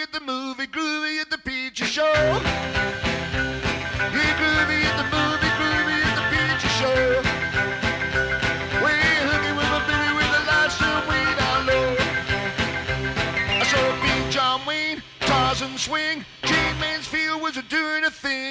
at the movie, groovy at the picture show. Yeah, groovy at the movie, groovy at the picture show. Way hooky with my baby with the lights turned way down low. I saw Big John Wayne, Tarzan swing, Jane Mansfield was a doing a thing.